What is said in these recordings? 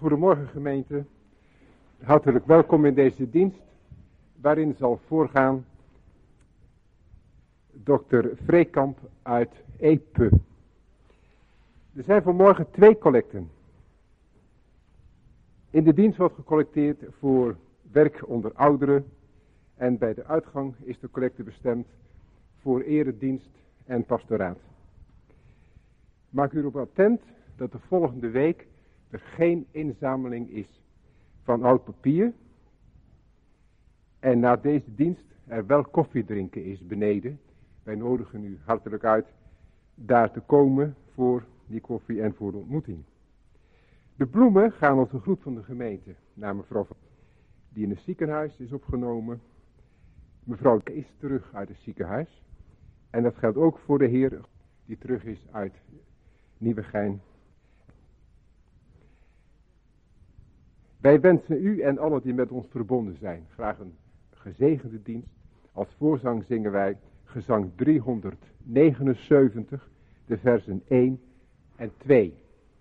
Goedemorgen gemeente, hartelijk welkom in deze dienst, waarin zal voorgaan dokter Vreekamp uit Epe. Er zijn vanmorgen 2 collecten. In de dienst wordt gecollecteerd voor werk onder ouderen en bij de uitgang is de collecte bestemd voor eredienst en pastoraat. Maak u erop attent dat de volgende week er geen inzameling is van oud papier. En na deze dienst er wel koffie drinken is beneden. Wij nodigen u hartelijk uit daar te komen voor die koffie en voor de ontmoeting. De bloemen gaan op de groet van de gemeente naar mevrouw die in het ziekenhuis is opgenomen. Mevrouw is terug uit het ziekenhuis. En dat geldt ook voor de heer die terug is uit Nieuwegein. Wij wensen u en allen die met ons verbonden zijn graag een gezegende dienst. Als voorzang zingen wij gezang 379, de versen 1 en 2.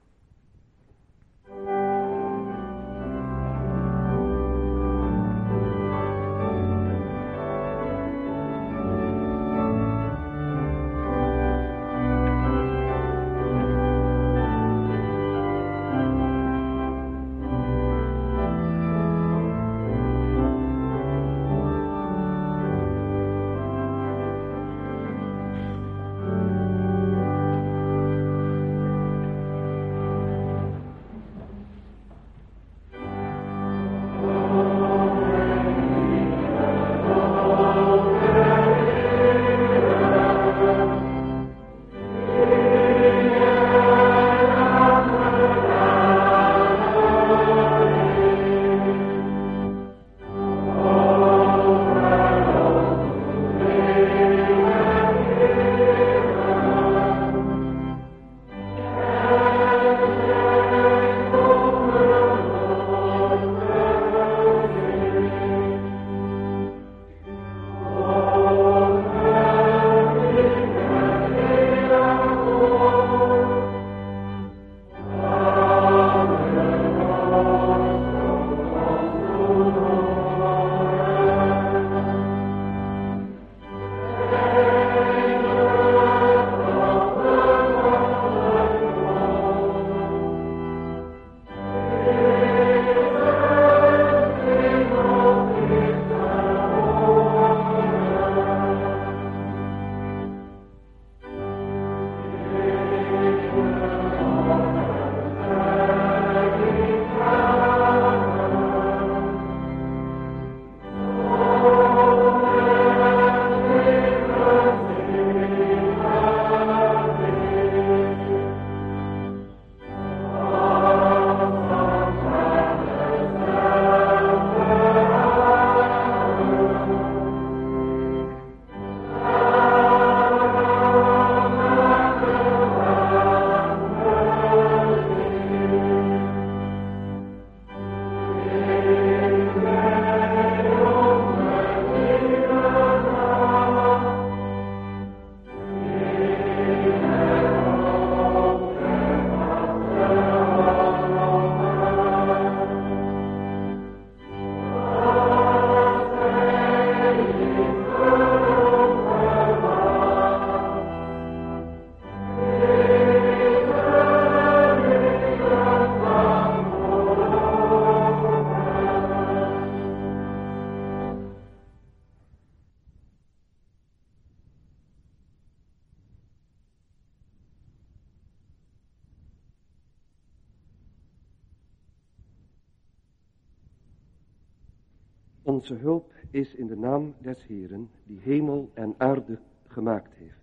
Onze hulp is in de naam des Heeren, die hemel en aarde gemaakt heeft.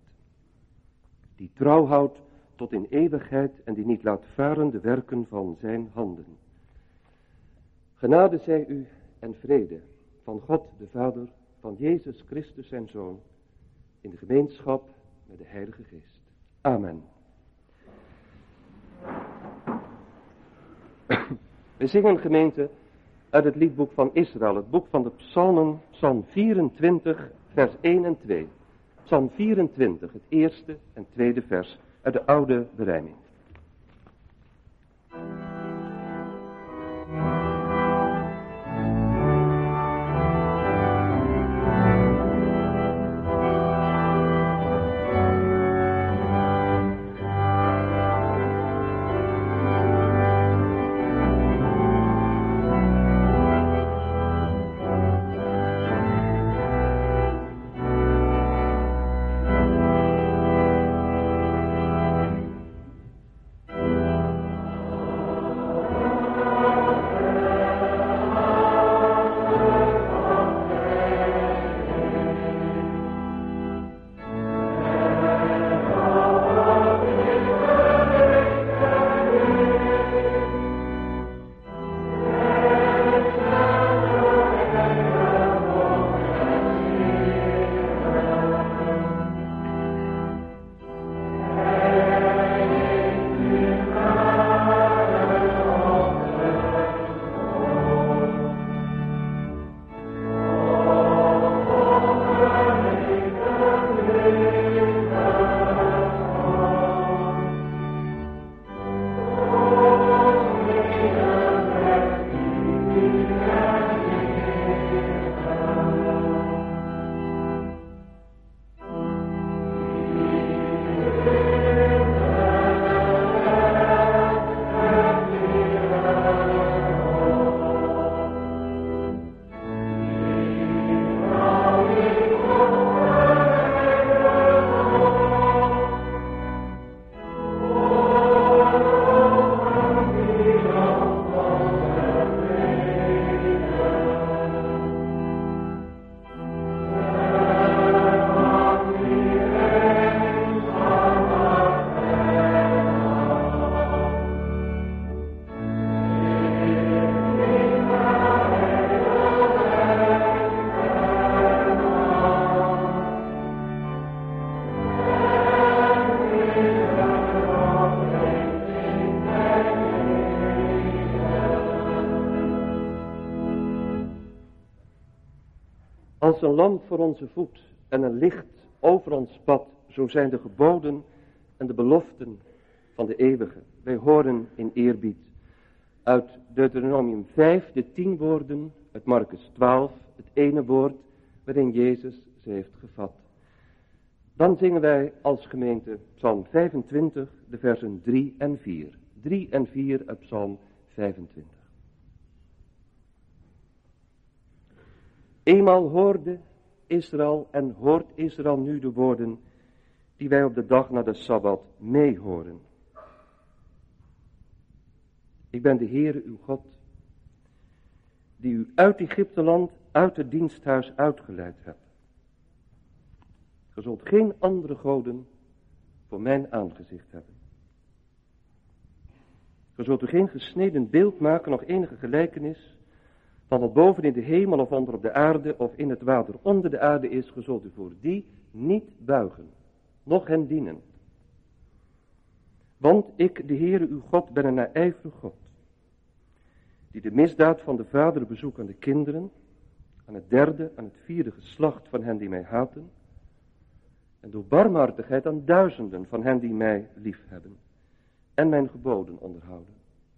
Die trouw houdt tot in eeuwigheid en die niet laat varen de werken van zijn handen. Genade zij u en vrede van God de Vader, van Jezus Christus zijn Zoon, in de gemeenschap met de Heilige Geest. Amen. We zingen, gemeente, uit het liedboek van Israël, het boek van de psalmen, psalm 24, vers 1 en 2. Psalm 24, het eerste en tweede vers uit de oude berijming. Als een lamp voor onze voet en een licht over ons pad, zo zijn de geboden en de beloften van de eeuwige. Wij horen in eerbied uit Deuteronomium 5 de 10 woorden, uit Marcus 12, het ene woord waarin Jezus ze heeft gevat. Dan zingen wij als gemeente Psalm 25, de versen 3 en 4. 3 en 4 uit Psalm 25. Eenmaal hoorde Israël en hoort Israël nu de woorden die wij op de dag na de Sabbat meehoren. Ik ben de Heere uw God, die u uit Egypteland, uit het diensthuis uitgeleid hebt. Ge zult geen andere goden voor mijn aangezicht hebben. Ge zult u geen gesneden beeld maken, nog enige gelijkenis van wat boven in de hemel of onder op de aarde of in het water onder de aarde is. Ge zult u voor die niet buigen, noch hen dienen. Want ik, de Heere uw God, ben een naijverig God, die de misdaad van de vader bezoekt aan de kinderen, aan het derde, aan het vierde geslacht van hen die mij haten, en door barmhartigheid aan duizenden van hen die mij liefhebben en mijn geboden onderhouden.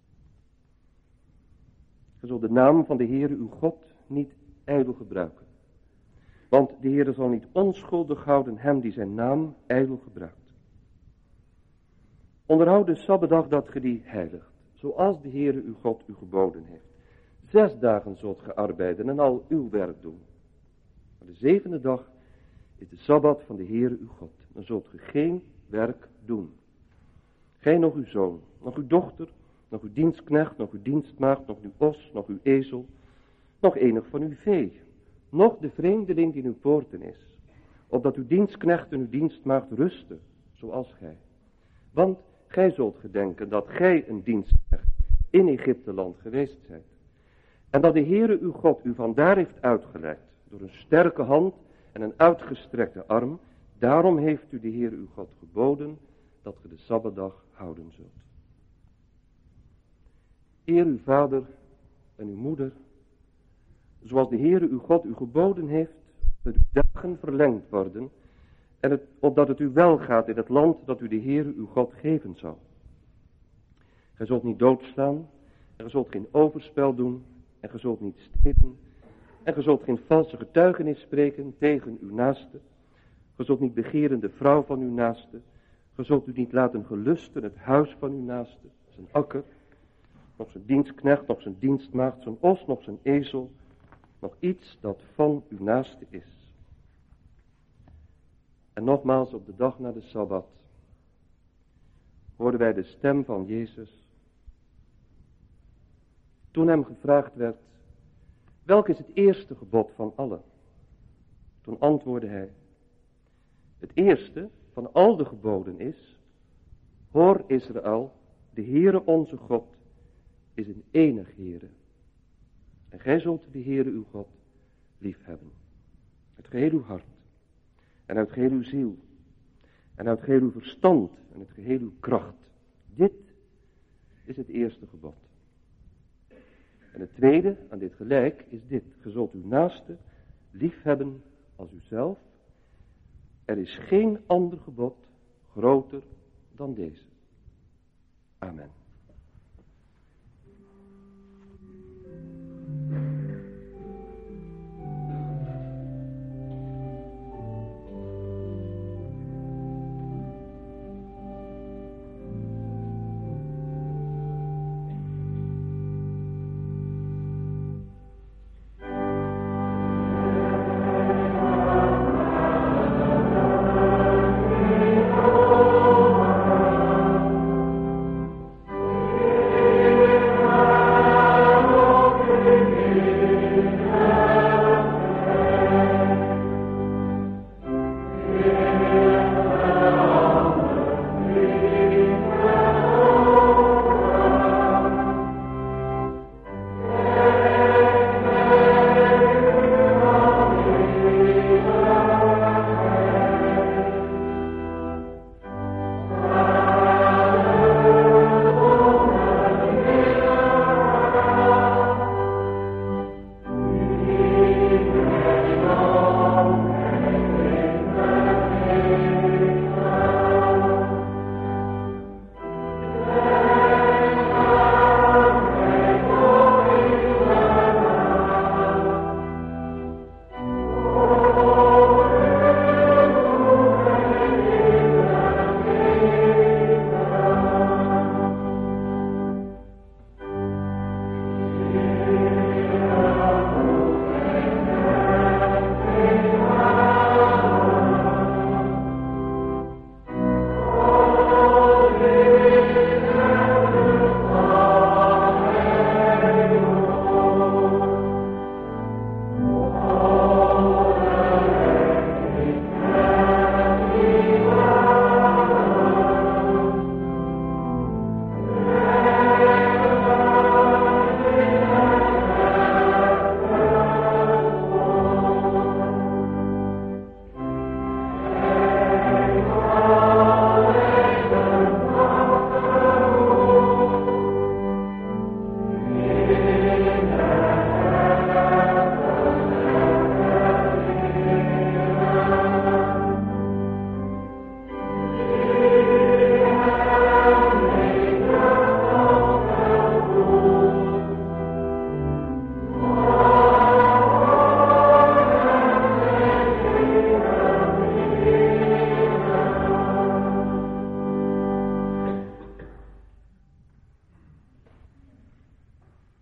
Ge zult de naam van de Heere uw God niet ijdel gebruiken, want de Heere zal niet onschuldig houden hem die zijn naam ijdel gebruikt. Onderhoud de Sabbatdag dat ge die heiligt, zoals de Heere uw God u geboden heeft. 6 dagen zult ge arbeiden en al uw werk doen. Maar de 7e dag is de Sabbat van de Heere uw God. Dan zult ge geen werk doen. Gij nog uw zoon, nog uw dochter, nog uw dienstknecht, nog uw dienstmaagd, nog uw os, nog uw ezel, nog enig van uw vee, nog de vreemdeling die in uw poorten is, opdat uw dienstknecht en uw dienstmaagd rusten, zoals gij. Want gij zult gedenken dat gij een dienstknecht in Egypteland geweest zijt. En dat de Heere uw God u vandaar heeft uitgeleid, door een sterke hand en een uitgestrekte arm. Daarom heeft u de Heere uw God geboden, dat ge de Sabbatdag houden zult. Eer uw vader en uw moeder, zoals de Heere uw God u geboden heeft, dat uw dagen verlengd worden, en opdat het u wel gaat in het land dat u de Heere uw God geven zal. Gij zult niet doodslaan, en gij zult geen overspel doen, en gij zult niet stelen, en gij zult geen valse getuigenis spreken tegen uw naaste. Gij zult niet begeren de vrouw van uw naaste. Gij zult u niet laten gelusten het huis van uw naaste, zijn akker, nog zijn dienstknecht, nog zijn dienstmaagd, zijn os, nog zijn ezel, nog iets dat van uw naaste is. En nogmaals op de dag na de Sabbat hoorden wij de stem van Jezus. Toen hem gevraagd werd, welk is het eerste gebod van allen? Toen antwoordde hij, het eerste van al de geboden is, hoor Israël, de Heere onze God is een enig Heere. En gij zult de Heere uw God liefhebben. Uit geheel uw hart, en uit geheel uw ziel, en uit geheel uw verstand, en uit geheel uw kracht. Dit is het eerste gebod. En het tweede, aan dit gelijk, is dit. Ge zult uw naaste liefhebben als uzelf. Er is geen ander gebod groter dan deze. Amen.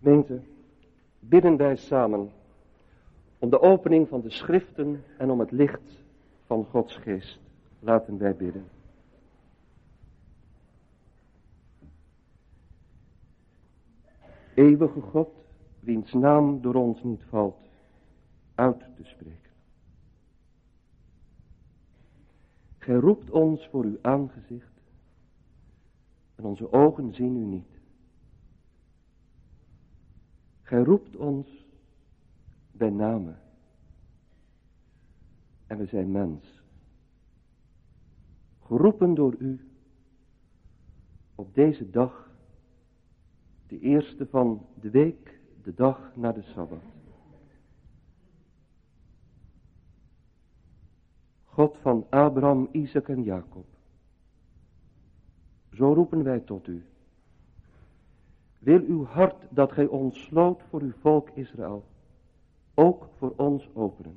Gemeente, bidden wij samen om de opening van de schriften en om het licht van Gods geest. Laten wij bidden. Eeuwige God, wiens naam door ons niet valt uit te spreken. Gij roept ons voor uw aangezicht en onze ogen zien u niet. Gij roept ons bij name en we zijn mens. Geroepen door u op deze dag, de eerste van de week, de dag na de Sabbat. God van Abraham, Isaac en Jacob. Zo roepen wij tot u. Wil uw hart dat gij ons sloot voor uw volk Israël, ook voor ons openen.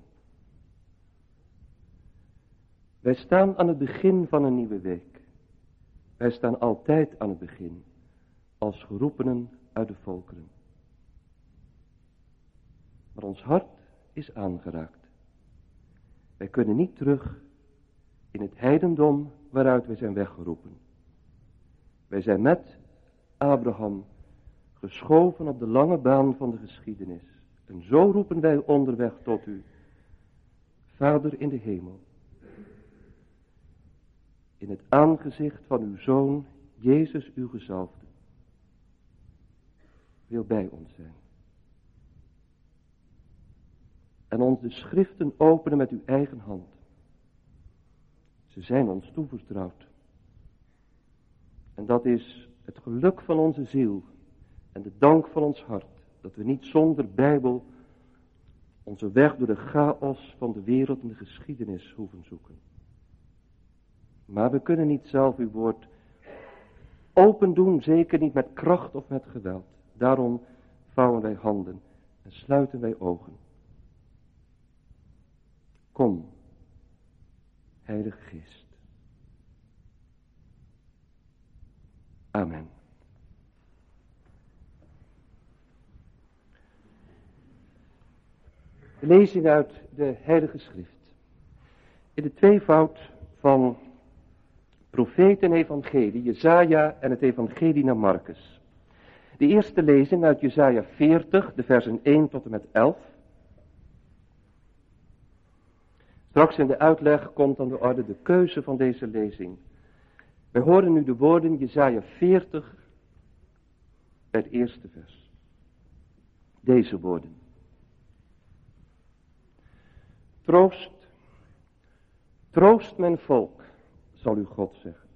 Wij staan aan het begin van een nieuwe week. Wij staan altijd aan het begin, als geroepenen uit de volkeren. Maar ons hart is aangeraakt. Wij kunnen niet terug in het heidendom waaruit wij zijn weggeroepen. Wij zijn met Abraham geschoven op de lange baan van de geschiedenis. En zo roepen wij onderweg tot u, Vader in de hemel. In het aangezicht van uw Zoon, Jezus uw gezalfde. Wil bij ons zijn. En ons de schriften openen met uw eigen hand. Ze zijn ons toevertrouwd. En dat is het geluk van onze ziel en de dank van ons hart, dat we niet zonder Bijbel onze weg door de chaos van de wereld en de geschiedenis hoeven zoeken. Maar we kunnen niet zelf uw woord open doen, zeker niet met kracht of met geweld. Daarom vouwen wij handen en sluiten wij ogen. Kom, Heilige Geest. Amen. De lezing uit de Heilige Schrift. In de tweevoud van profeet en evangelie, Jesaja en het evangelie naar Marcus. De eerste lezing uit Jesaja 40, de versen 1 tot en met 11. Straks in de uitleg komt aan de orde de keuze van deze lezing. Wij horen nu de woorden Jesaja 40 bij het eerste vers. Deze woorden. Troost, troost mijn volk, zal uw God zeggen.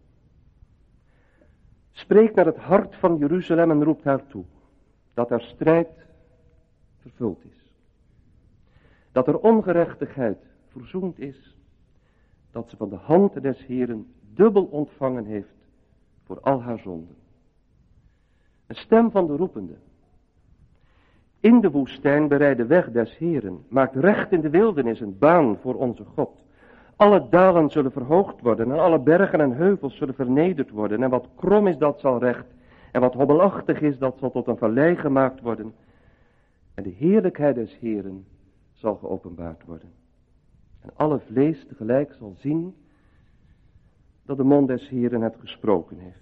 Spreek naar het hart van Jeruzalem en roept haar toe, dat haar strijd vervuld is. Dat er ongerechtigheid verzoend is, dat ze van de hand des Heeren dubbel ontvangen heeft voor al haar zonden. Een stem van de roepende. In de woestijn bereid de weg des Heeren, maakt recht in de wildernis een baan voor onze God. Alle dalen zullen verhoogd worden en alle bergen en heuvels zullen vernederd worden. En wat krom is, dat zal recht. En wat hobbelachtig is, dat zal tot een vallei gemaakt worden. En de heerlijkheid des Heeren zal geopenbaard worden. En alle vlees tegelijk zal zien dat de mond des Heeren het gesproken heeft.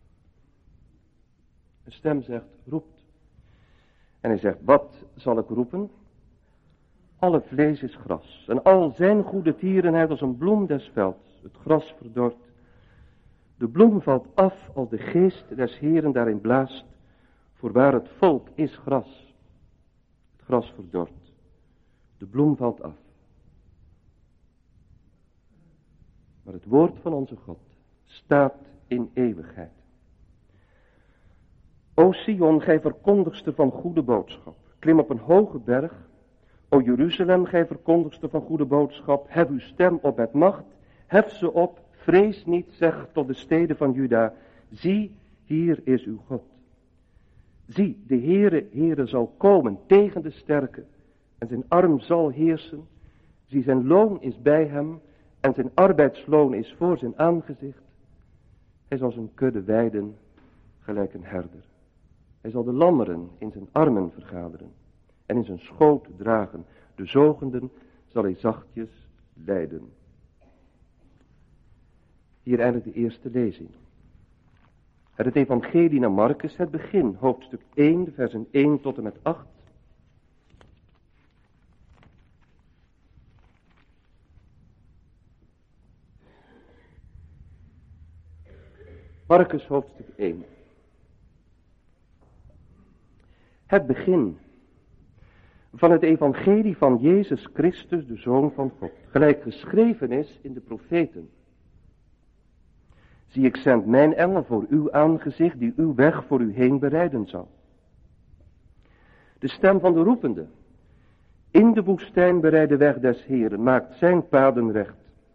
Een stem zegt, roept. En hij zegt, wat zal ik roepen? Alle vlees is gras. En al zijn goede tierenheid als een bloem des velds. Het gras verdort. De bloem valt af als de geest des Heeren daarin blaast. Voorwaar het volk is gras. Het gras verdort. De bloem valt af. Maar het woord van onze God staat in eeuwigheid. O Sion, gij verkondigster van goede boodschap. Klim op een hoge berg. O Jeruzalem, gij verkondigster van goede boodschap. Hef uw stem op met macht. Hef ze op. Vrees niet, zeg tot de steden van Juda. Zie, hier is uw God. Zie, de Heere zal komen tegen de sterke. En zijn arm zal heersen. Zie, zijn loon is bij hem. En zijn arbeidsloon is voor zijn aangezicht. Hij zal zijn kudde weiden gelijk een herder. Hij zal de lammeren in zijn armen vergaderen en in zijn schoot dragen. De zogenden zal hij zachtjes leiden. Hier eindigt de eerste lezing. Uit het evangelie naar Marcus, het begin, hoofdstuk 1, de versen 1 tot en met 8. Marcus, hoofdstuk 1. Het begin van het evangelie van Jezus Christus, de Zoon van God, gelijk geschreven is in de profeten. Zie, ik zend mijn engel voor uw aangezicht, die uw weg voor u heen bereiden zal. De stem van de roepende, in de woestijn bereid de weg des Heeren, maakt zijn paden recht.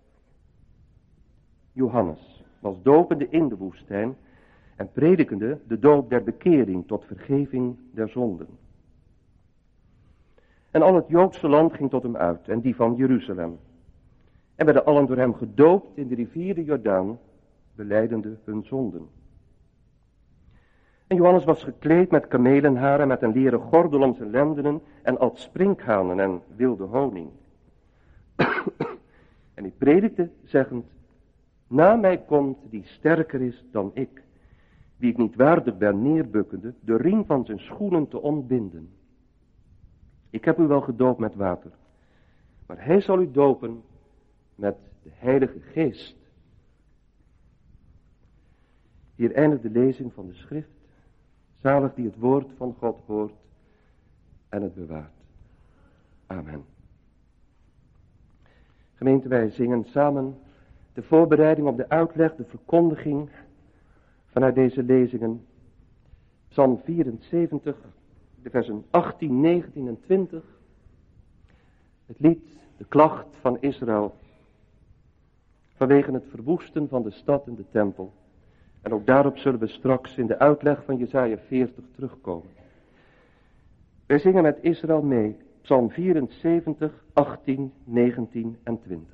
Johannes was dopende in de woestijn en predikende de doop der bekering tot vergeving der zonden. En al het Joodse land ging tot hem uit, en die van Jeruzalem. En werden allen door hem gedoopt in de rivier de Jordaan, belijdende hun zonden. En Johannes was gekleed met kamelenharen, met een leren gordel om zijn lendenen, en at sprinkhanen en wilde honing. En hij predikte, zeggend, na mij komt die sterker is dan ik, wie ik niet waardig ben neerbukkende, de riem van zijn schoenen te ontbinden. Ik heb u wel gedoopt met water, maar hij zal u dopen met de Heilige Geest. Hier eindigt de lezing van de schrift. Zalig die het woord van God hoort en het bewaart. Amen. Gemeente, wij zingen samen de voorbereiding op de uitleg, de verkondiging vanuit deze lezingen. Psalm 74, de versen 18, 19 en 20. Het lied, de klacht van Israël, vanwege het verwoesten van de stad en de tempel. En ook daarop zullen we straks in de uitleg van Jesaja 40 terugkomen. Wij zingen met Israël mee, Psalm 74, 18, 19 en 20.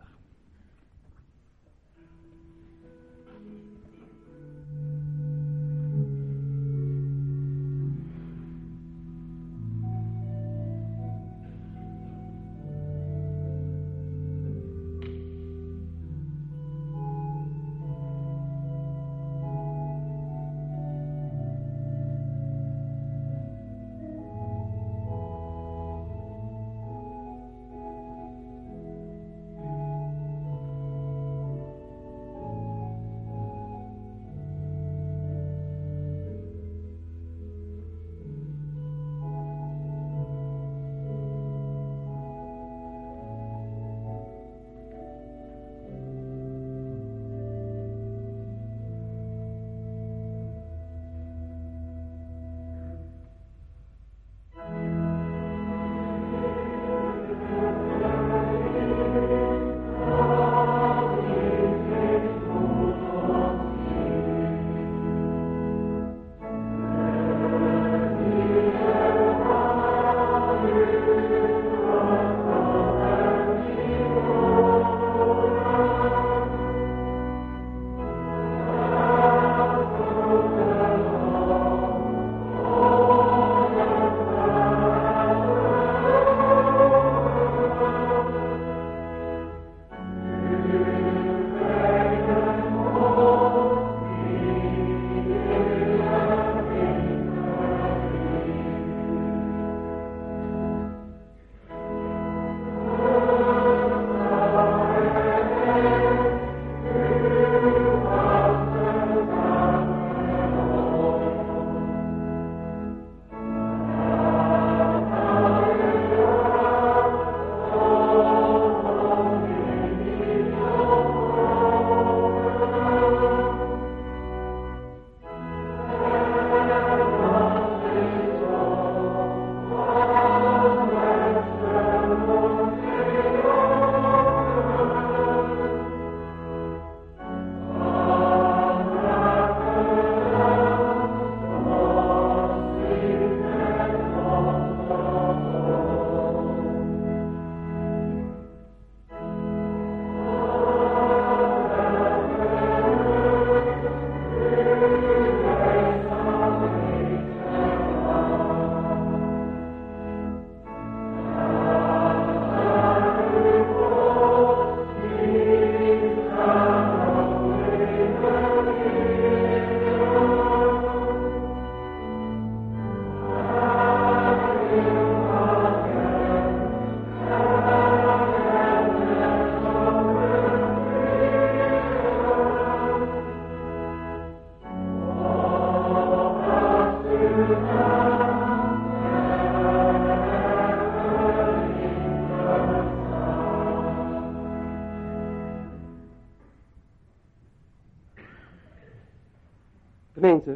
Gemeente,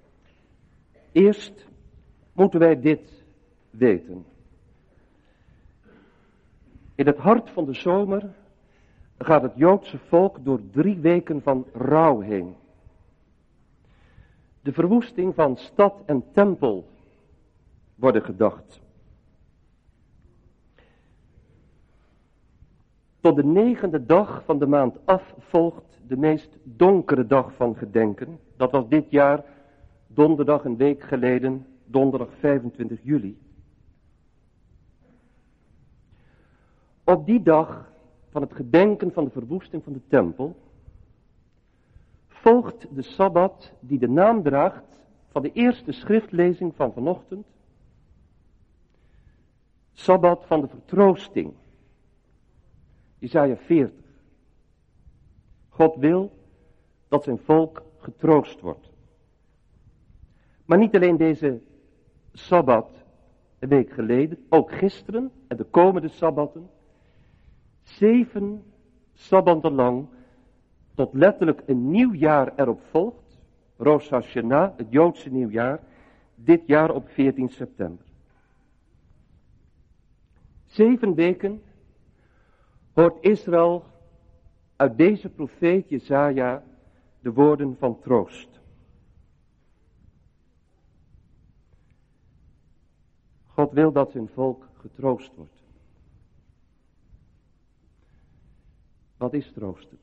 eerst moeten wij dit weten. In het hart van de zomer gaat het Joodse volk door 3 weken van rouw heen. De verwoesting van stad en tempel worden gedacht. Tot de 9e dag van de maand af volgt de meest donkere dag van gedenken. Dat was dit jaar, donderdag een week geleden, donderdag 25 juli. Op die dag van het gedenken van de verwoesting van de tempel volgt de Sabbat die de naam draagt van de eerste schriftlezing van vanochtend. Sabbat van de vertroosting. Jesaja 40. God wil dat zijn volk getroost wordt. Maar niet alleen deze Sabbat een week geleden, ook gisteren en de komende Sabbatten. 7 Sabbatten lang, tot letterlijk een nieuw jaar erop volgt. Rosh Hashanah, het Joodse nieuwjaar, dit jaar op 14 september. 7 weken hoort Israël uit deze profeet Jesaja de woorden van troost. God wil dat zijn volk getroost wordt. Wat is troosten?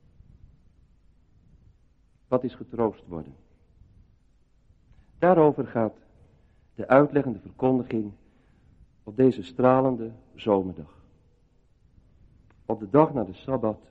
Wat is getroost worden? Daarover gaat de uitleggende verkondiging op deze stralende zomerdag. Op de dag na de Sabbat.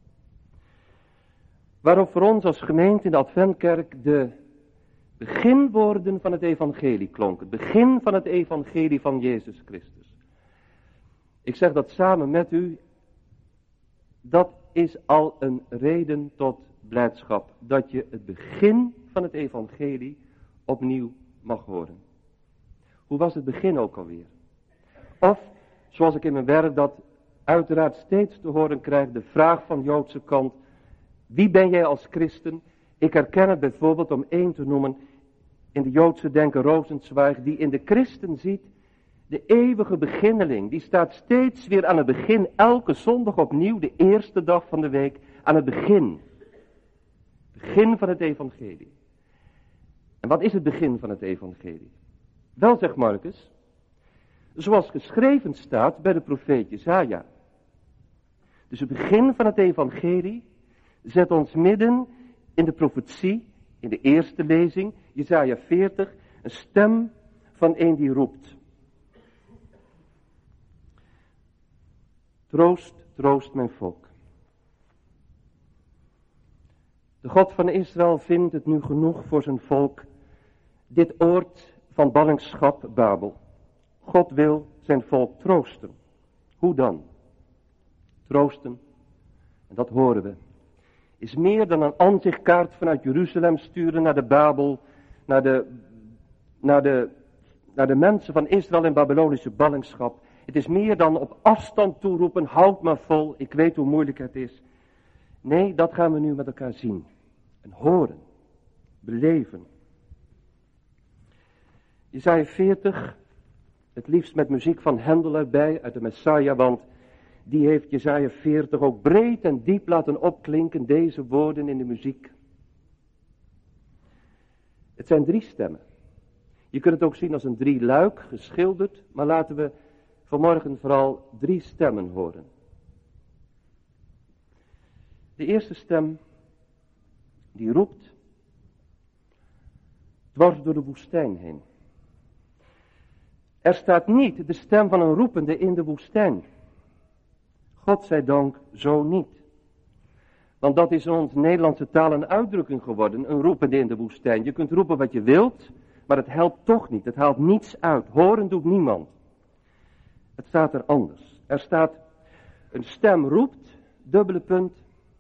Waarop voor ons als gemeente in de Adventkerk de beginwoorden van het evangelie klonken. Het begin van het evangelie van Jezus Christus. Ik zeg dat samen met u. Dat is al een reden tot blijdschap. Dat je het begin van het evangelie opnieuw mag horen. Hoe was het begin ook alweer? Of, zoals ik in mijn werk dat uiteraard steeds te horen krijg, de vraag van Joodse kant. Wie ben jij als christen? Ik herken het bijvoorbeeld om 1 te noemen in de Joodse denker Rosenzweig, die in de christen ziet de eeuwige beginneling. Die staat steeds weer aan het begin, elke zondag opnieuw, de eerste dag van de week, aan het begin. Begin van het evangelie. En wat is het begin van het evangelie? Wel, zegt Marcus, zoals geschreven staat bij de profeet Jesaja. Dus het begin van het evangelie zet ons midden in de profetie, in de eerste lezing, Jesaja 40, een stem van een die roept. Troost, troost mijn volk. De God van Israël vindt het nu genoeg voor zijn volk, dit oord van ballingschap Babel. God wil zijn volk troosten. Hoe dan? Troosten, en dat horen we, is meer dan een aanzichtkaart vanuit Jeruzalem sturen naar de Babel, naar de mensen van Israël in Babylonische ballingschap. Het is meer dan op afstand toeroepen, houd maar vol, ik weet hoe moeilijk het is. Nee, dat gaan we nu met elkaar zien en horen, beleven. Jesaja 40, het liefst met muziek van Hendel erbij, uit de Messiah, want die heeft Jesaja 40 ook breed en diep laten opklinken, deze woorden in de muziek. Het zijn 3 stemmen. Je kunt het ook zien als een 3-luik, geschilderd, maar laten we vanmorgen vooral 3 stemmen horen. De eerste stem, die roept dwars door de woestijn heen. Er staat niet de stem van een roepende in de woestijn. God zij dank, zo niet. Want dat is in onze Nederlandse taal een uitdrukking geworden, een roepende in de woestijn. Je kunt roepen wat je wilt, maar het helpt toch niet. Het haalt niets uit. Horen doet niemand. Het staat er anders. Er staat, een stem roept, dubbele punt.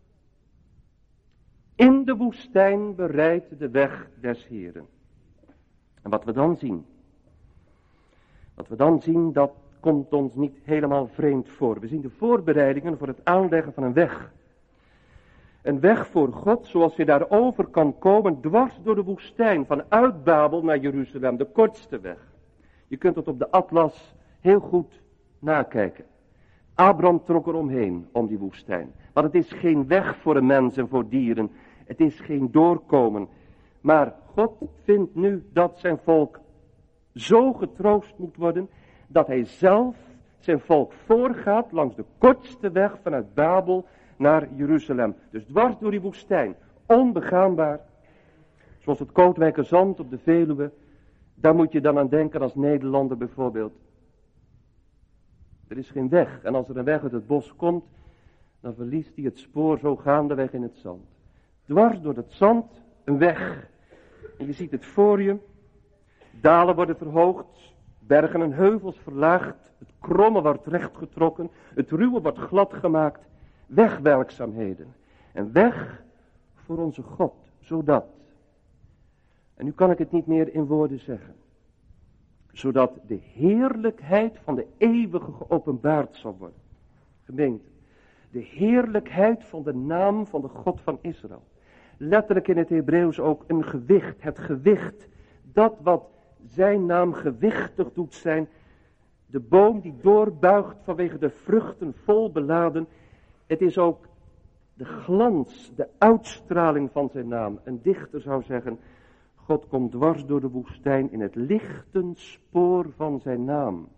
In de woestijn bereidt de weg des Heren. En wat we dan zien. Wat we dan zien, dat komt ons niet helemaal vreemd voor. We zien de voorbereidingen voor het aanleggen van een weg. Een weg voor God, zoals je daarover kan komen, dwars door de woestijn, vanuit Babel naar Jeruzalem, de kortste weg. Je kunt het op de atlas heel goed nakijken. Abraham trok er omheen, om die woestijn. Want het is geen weg voor een mens en voor dieren. Het is geen doorkomen. Maar God vindt nu dat zijn volk zo getroost moet worden, dat hij zelf zijn volk voorgaat langs de kortste weg vanuit Babel naar Jeruzalem. Dus dwars door die woestijn, onbegaanbaar. Zoals het Kootwijker zand op de Veluwe. Daar moet je dan aan denken als Nederlander bijvoorbeeld. Er is geen weg. En als er een weg uit het bos komt, dan verliest hij het spoor zo gaandeweg in het zand. Dwars door het zand een weg. En je ziet het voor je. Dalen worden verhoogd. Bergen en heuvels verlaagd. Het kromme wordt rechtgetrokken. Het ruwe wordt glad gemaakt. Wegwerkzaamheden. En weg voor onze God. Zodat. En nu kan ik het niet meer in woorden zeggen. Zodat de heerlijkheid van de eeuwige geopenbaard zal worden. Gemeente. De heerlijkheid van de naam van de God van Israël. Letterlijk in het Hebreeuws ook een gewicht. Het gewicht. Dat wat zijn naam gewichtig doet zijn. De boom die doorbuigt vanwege de vruchten vol beladen. Het is ook de glans, de uitstraling van zijn naam. Een dichter zou zeggen, God komt dwars door de woestijn in het lichten spoor van zijn naam.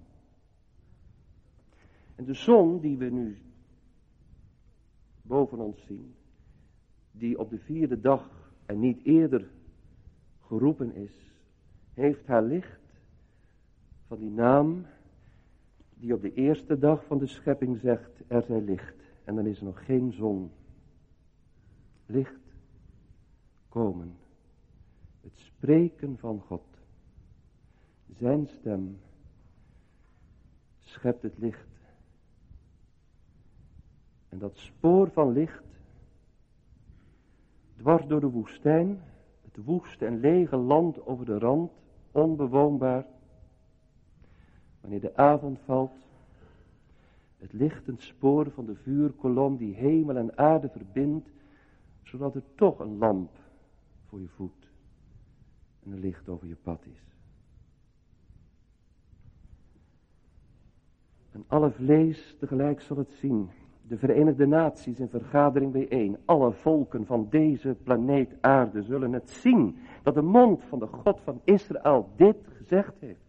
En de zon die we nu boven ons zien, die op de 4e dag en niet eerder geroepen is, heeft haar licht van die naam die op de eerste dag van de schepping zegt, er zij licht. En dan is er nog geen zon. Licht komen. Het spreken van God. Zijn stem schept het licht. En dat spoor van licht, dwars door de woestijn, het woeste en lege land over de rand, onbewoonbaar. Wanneer de avond valt, het lichtend spoor van de vuurkolom die hemel en aarde verbindt, zodat er toch een lamp voor je voet en een licht over je pad is. En alle vlees tegelijk zal het zien. De Verenigde Naties in vergadering bijeen. Alle volken van deze planeet aarde zullen het zien. Dat de mond van de God van Israël dit gezegd heeft.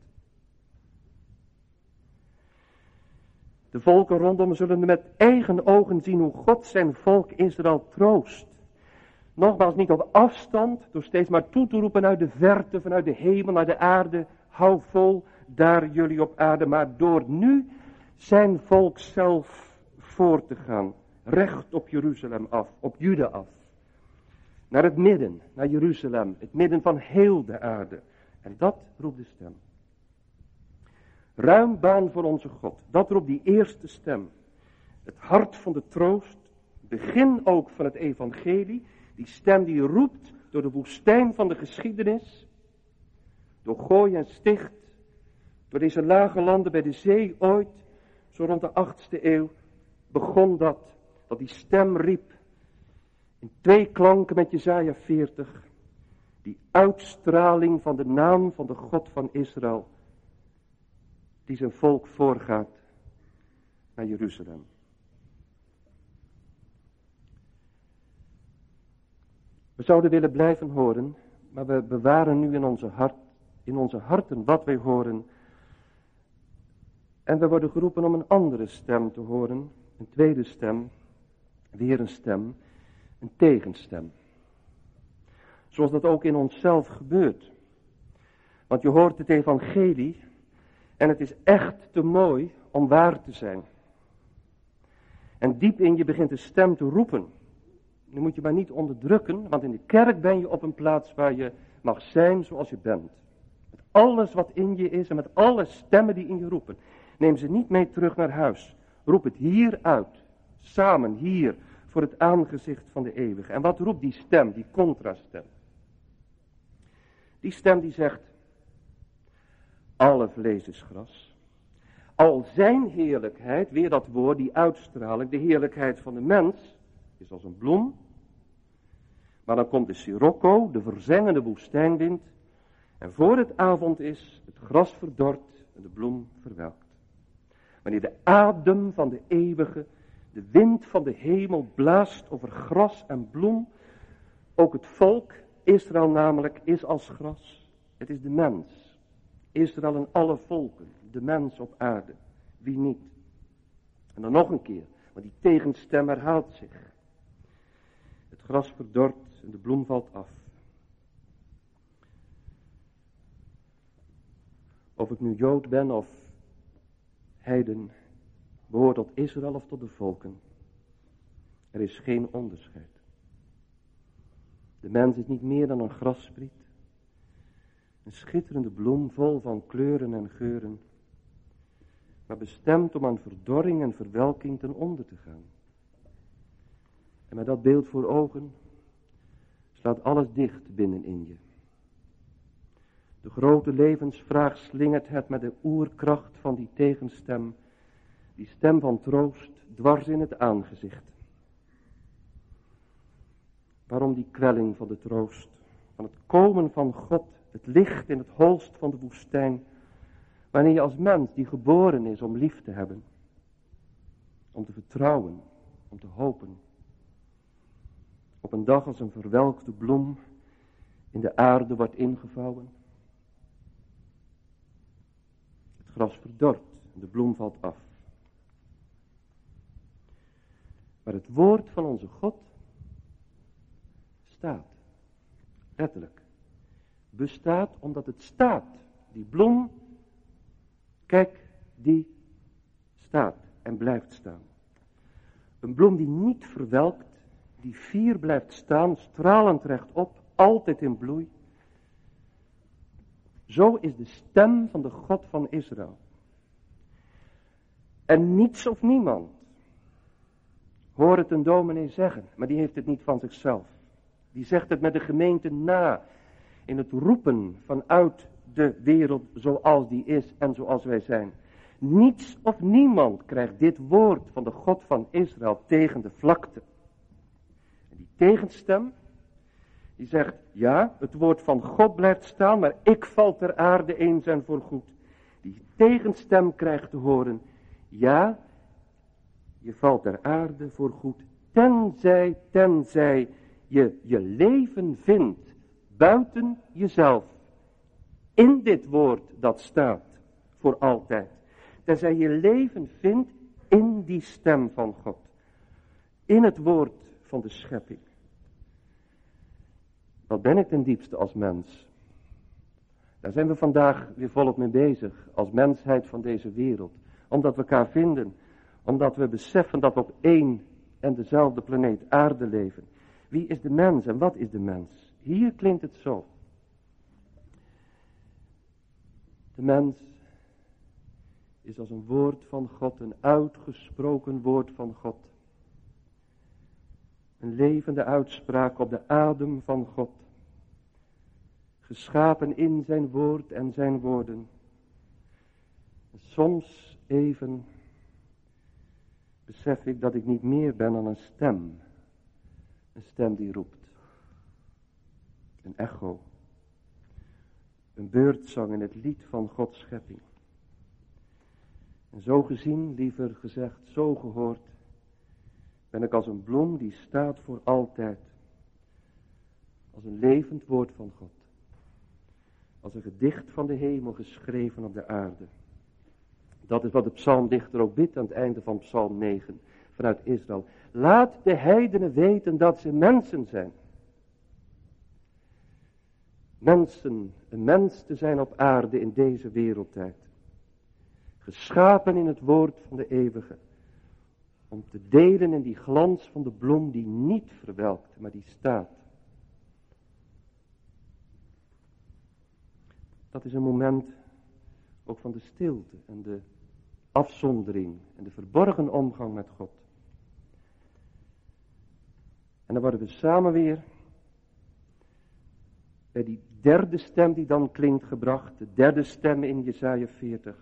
De volken rondom zullen met eigen ogen zien hoe God zijn volk Israël troost. Nogmaals niet op afstand, door steeds maar toe te roepen uit de verte, vanuit de hemel naar de aarde. Hou vol, daar jullie op aarde, maar door nu zijn volk zelf voor te gaan. Recht op Jeruzalem af, op Juda af. Naar het midden, naar Jeruzalem, het midden van heel de aarde. En dat roept de stem. Ruim baan voor onze God. Dat roept die eerste stem. Het hart van de troost. Begin ook van het evangelie. Die stem die roept door de woestijn van de geschiedenis. Door Gooi en Sticht. Door deze lage landen bij de zee ooit. Zo rond de 8e eeuw begon dat. Dat die stem riep. In 2 klanken met Jesaja 40. Die uitstraling van de naam van de God van Israël. Die zijn volk voorgaat naar Jeruzalem. We zouden willen blijven horen, maar we bewaren nu in onze harten wat wij horen. En we worden geroepen om een andere stem te horen, een tweede stem, weer een stem, een tegenstem. Zoals dat ook in onszelf gebeurt. Want je hoort het evangelie en het is echt te mooi om waar te zijn. En diep in je begint de stem te roepen. Nu moet je maar niet onderdrukken, want in de kerk ben je op een plaats waar je mag zijn zoals je bent. Met alles wat in je is en met alle stemmen die in je roepen. Neem ze niet mee terug naar huis. Roep het hier uit. Samen hier voor het aangezicht van de eeuwige. En wat roept die stem, die contrastem? Die stem die zegt, alle vlees is gras. Al zijn heerlijkheid, weer dat woord, die uitstraling, de heerlijkheid van de mens, is als een bloem. Maar dan komt de sirocco, de verzengende woestijnwind. En voor het avond is, het gras verdord en de bloem verwelkt. Wanneer de adem van de eeuwige, de wind van de hemel blaast over gras en bloem. Ook het volk, Israël namelijk, is als gras. Het is de mens. Israël en alle volken, de mens op aarde. Wie niet? En dan nog een keer, want die tegenstem herhaalt zich. Het gras verdort en de bloem valt af. Of ik nu Jood ben of heiden, behoor tot Israël of tot de volken. Er is geen onderscheid. De mens is niet meer dan een grasspriet. Een schitterende bloem vol van kleuren en geuren. Maar bestemd om aan verdorring en verwelking ten onder te gaan. En met dat beeld voor ogen slaat alles dicht binnenin je. De grote levensvraag slingert het met de oerkracht van die tegenstem, die stem van troost, dwars in het aangezicht. Waarom die kwelling van de troost, van het komen van God, het licht in het holst van de woestijn, wanneer je als mens die geboren is om lief te hebben, om te vertrouwen, om te hopen, op een dag als een verwelkte bloem in de aarde wordt ingevouwen. Het gras verdort en de bloem valt af. Maar het woord van onze God staat, letterlijk, bestaat omdat het staat. Die bloem, kijk, die staat en blijft staan. Een bloem die niet verwelkt, die fier blijft staan, stralend rechtop, altijd in bloei. Zo is de stem van de God van Israël. En niets of niemand, hoor het een dominee zeggen, maar die heeft het niet van zichzelf. Die zegt het met de gemeente na, in het roepen vanuit de wereld zoals die is en zoals wij zijn. Niets of niemand krijgt dit woord van de God van Israël tegen de vlakte. En die tegenstem, die zegt, ja, het woord van God blijft staan, maar ik val ter aarde eens en voorgoed. Die tegenstem krijgt te horen, ja, je valt ter aarde voorgoed, tenzij je je leven vindt buiten jezelf. In dit woord dat staat voor altijd. Tenzij je leven vindt in die stem van God. In het woord van de schepping. Wat ben ik ten diepste als mens? Daar zijn we vandaag weer volop mee bezig. Als mensheid van deze wereld. Omdat we elkaar vinden. Omdat we beseffen dat we op één en dezelfde planeet aarde leven. Wie is de mens en wat is de mens? Hier klinkt het zo. De mens is als een woord van God, een uitgesproken woord van God. Een levende uitspraak op de adem van God. Geschapen in zijn woord en zijn woorden. Soms even besef ik dat ik niet meer ben dan een stem. Een stem die roept. Een echo. Een beurtzang in het lied van Gods schepping. En zo gezien, liever gezegd, zo gehoord, ben ik als een bloem die staat voor altijd. Als een levend woord van God. Als een gedicht van de hemel geschreven op de aarde. Dat is wat de psalmdichter ook bidt aan het einde van psalm 9 vanuit Israël. Laat de heidenen weten dat ze mensen zijn. Mensen, een mens te zijn op aarde in deze wereldtijd. Geschapen in het woord van de eeuwige. Om te delen in die glans van de bloem die niet verwelkt, maar die staat. Dat is een moment ook van de stilte en de afzondering en de verborgen omgang met God. En dan worden we samen weer bij die derde stem die dan klinkt gebracht. De derde stem in Jesaja 40.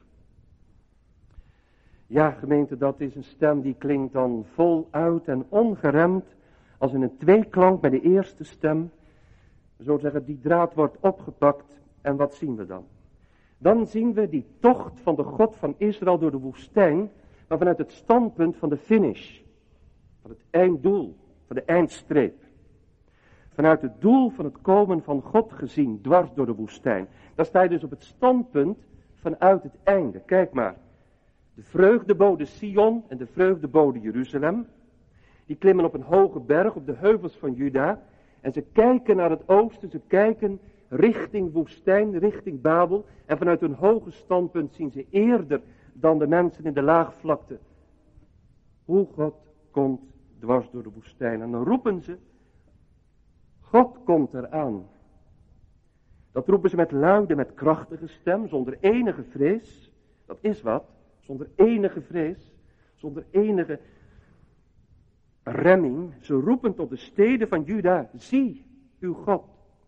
Ja, gemeente, dat is een stem die klinkt dan voluit en ongeremd als in een tweeklank bij de eerste stem, zo te zeggen, die draad wordt opgepakt. En wat zien we dan? Dan zien we die tocht van de God van Israël door de woestijn, maar vanuit het standpunt van de finish, van het einddoel, van de eindstreep. Vanuit het doel van het komen van God gezien, dwars door de woestijn. Dan sta je dus op het standpunt vanuit het einde. Kijk maar, de vreugdebode Sion en de vreugdebode Jeruzalem, die klimmen op een hoge berg op de heuvels van Juda. En ze kijken naar het oosten, ze kijken richting woestijn, richting Babel. En vanuit hun hoge standpunt zien ze eerder dan de mensen in de laagvlakte hoe God komt dwars door de woestijn. En dan roepen ze, God komt eraan. Dat roepen ze met luide, met krachtige stem, zonder enige vrees. Dat is wat, zonder enige vrees, zonder enige remming. Ze roepen tot de steden van Juda, zie uw God.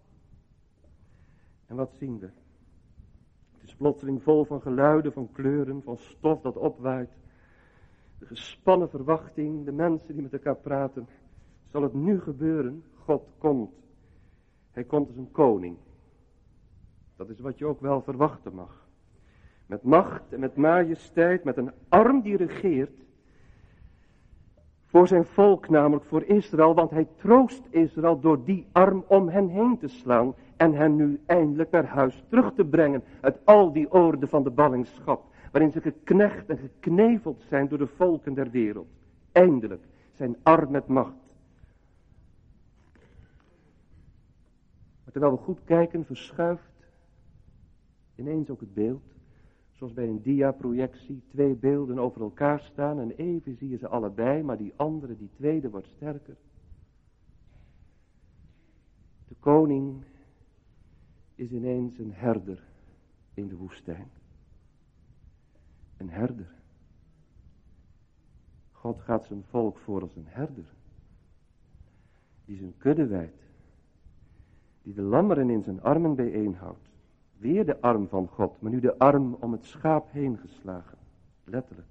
En wat zien we? Het is plotseling vol van geluiden, van kleuren, van stof dat opwaait. De gespannen verwachting, de mensen die met elkaar praten. Zal het nu gebeuren? God komt. Hij komt als een koning. Dat is wat je ook wel verwachten mag. Met macht en met majesteit, met een arm die regeert. Voor zijn volk, namelijk voor Israël, want hij troost Israël door die arm om hen heen te slaan en hen nu eindelijk naar huis terug te brengen uit al die oorden van de ballingschap, waarin ze geknecht en gekneveld zijn door de volken der wereld. Eindelijk zijn arm met macht. Maar terwijl we goed kijken, verschuift ineens ook het beeld. Zoals bij een diaprojectie, 2 beelden over elkaar staan en even zie je ze allebei, maar die andere, die tweede, wordt sterker. De koning is ineens een herder in de woestijn. Een herder. God gaat zijn volk voor als een herder. Die zijn kudde wijdt. Die de lammeren in zijn armen bijeenhoudt. Weer de arm van God, maar nu de arm om het schaap heen geslagen. Letterlijk.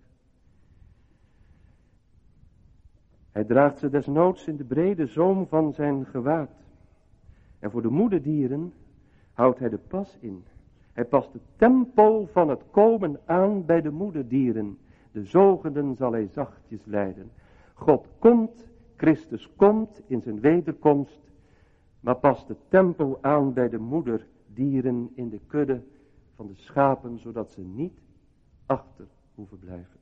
Hij draagt ze desnoods in de brede zoom van zijn gewaad. En voor de moederdieren houdt hij de pas in. Hij past het tempo van het komen aan bij de moederdieren. De zogenden zal hij zachtjes leiden. God komt, Christus komt in zijn wederkomst, maar past het tempo aan bij de moederdieren in de kudde van de schapen, zodat ze niet achter hoeven blijven.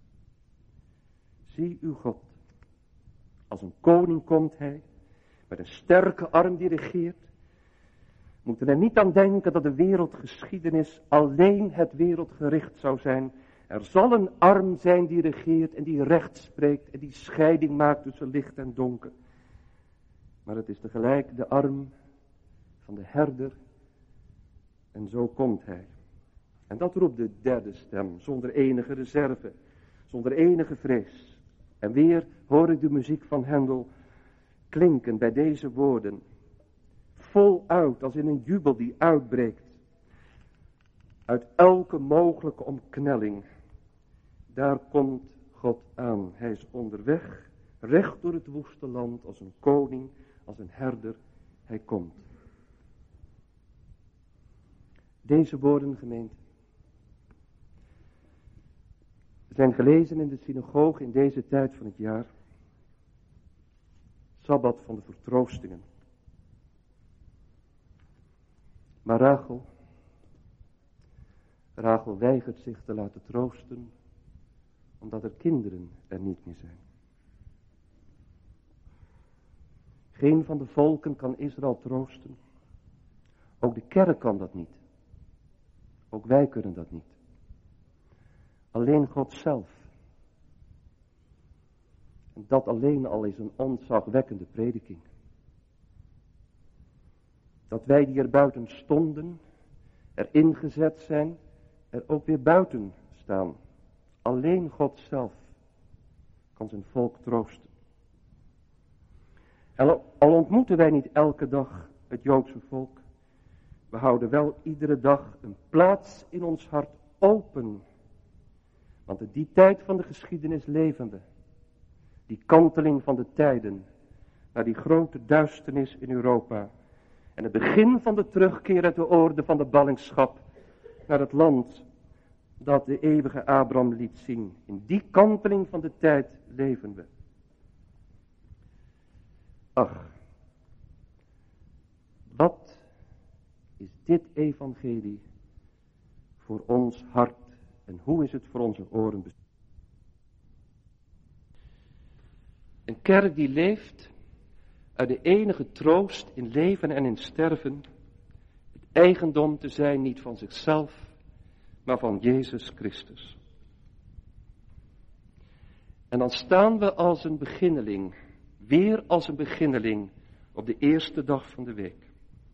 Zie uw God. Als een koning komt hij, met een sterke arm die regeert. Moeten er niet aan denken dat de wereldgeschiedenis alleen het wereldgericht zou zijn. Er zal een arm zijn die regeert en die recht spreekt en die scheiding maakt tussen licht en donker. Maar het is tegelijk de arm van de herder en zo komt hij. En dat roept de derde stem, zonder enige reserve, zonder enige vrees. En weer hoor ik de muziek van Hendel klinken bij deze woorden. Voluit, als in een jubel die uitbreekt. Uit elke mogelijke omknelling. Daar komt God aan. Hij is onderweg, recht door het woeste land, als een koning, als een herder. Hij komt. Deze woorden, gemeente, zijn gelezen in de synagoge in deze tijd van het jaar. Sabbat van de vertroostingen. Maar Rachel weigert zich te laten troosten, omdat er kinderen er niet meer zijn. Geen van de volken kan Israël troosten. Ook de kerk kan dat niet. Ook wij kunnen dat niet. Alleen God zelf. En dat alleen al is een ontzagwekkende prediking. Dat wij die er buiten stonden, er ingezet zijn, er ook weer buiten staan. Alleen God zelf kan zijn volk troosten. En al ontmoeten wij niet elke dag het Joodse volk, we houden wel iedere dag een plaats in ons hart open. Want in die tijd van de geschiedenis leven we. Die kanteling van de tijden, naar die grote duisternis in Europa. En het begin van de terugkeer uit de orde van de ballingschap naar het land dat de eeuwige Abraham liet zien. In die kanteling van de tijd leven we. Ach, wat is dit evangelie voor ons hart en hoe is het voor onze oren bestemd? Een kerk die leeft uit de enige troost in leven en in sterven, het eigendom te zijn niet van zichzelf, maar van Jezus Christus. En dan staan we als een beginneling, weer als een beginneling, op de eerste dag van de week.